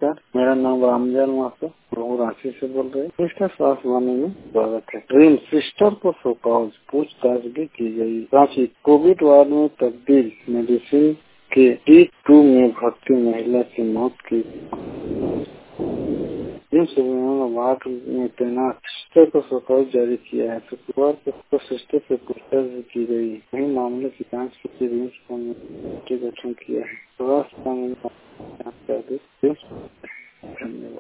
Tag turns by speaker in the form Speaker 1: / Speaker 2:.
Speaker 1: नमस्कार, मेरा नाम रामजान माथुर रांची से बोल रहे हैं। मिस्टर स्वास्थ्य वाणी में स्वागत है। ड्रीम सिस्टर को शोकॉज पूछताछ भी की गई। रांची कोविड वार्ड में तब्दील मेडिसिन के D2 में भर्ती महिला की मौत की। वार्ड में तैनात सिस्टर को शोकॉज जारी किया है। शुक्रवार को सिस्टर से पूछताछ भी की गई। वही मामले की जाँच के लिए रिम्स कमेटी गठन किया है। स्वास्थ्य धन्यवाद।